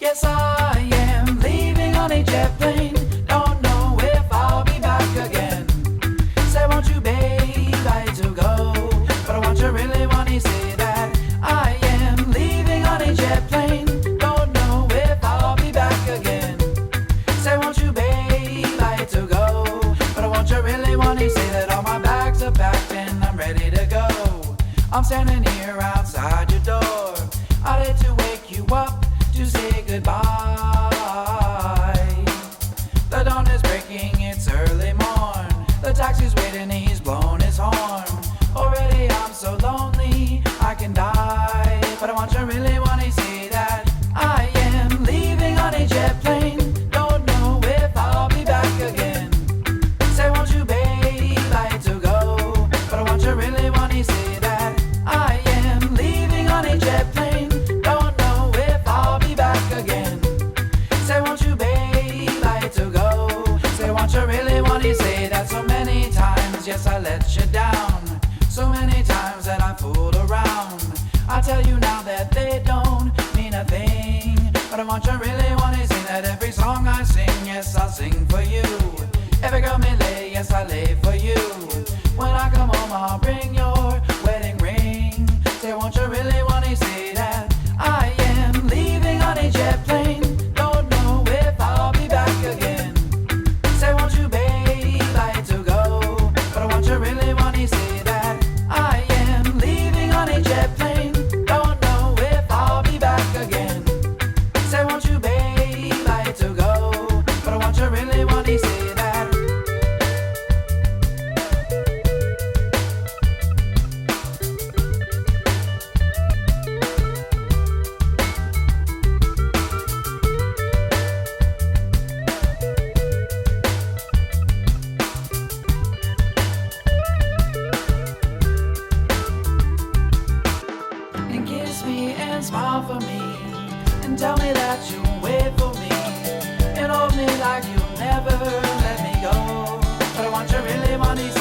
Yes, I am leaving on a jet plane. Don't know if I'll be back again. Say, won't you, babe, I hate to go, but I want you really want to say that I am leaving on a jet plane. Don't know if I'll be back again. Say, won't you, babe, I hate to go, but I want you really want to say that all my bags are packed and I'm ready to go. I'm standing here outside your door. I'd hate to wake you up to say goodbye. The dawn is breaking, it's early morn. The taxi's waiting, he's blown his horn. Already I'm so lonely, I can die. But I want you really want to see that I am leaving on a jet plane. Don't know if I'll be back again. Say, won't you, babe, I hate to go, but I want you really want to see that I am leaving on a jet plane. Don't know if I'll be back again. Say, won't you, babe, I hate to go. Say, won't you really want to say that so many times, yes, I let you down. So many times that I fooled around. I tell you now that they don't mean a thing, but I want you really want to say that every song I sing, yes, I'll sing for you. Every girl may lay, yes, I lay for you. When I come home, I'll bring your wedding ring. Say, won't you really want to say that I am leaving on a jet plane. Don't know if I'll be back again. Say, won't you, babe, I hate to go, but I want you really want to say that I am leaving on a jet plane. Don't know if I'll be back again. Say, won't you, babe, I hate to go, but I want you really want to say that. And kiss me and smile for me, and tell me that you'll wait for me, and hold me like you'll never let me go. But I want you really want to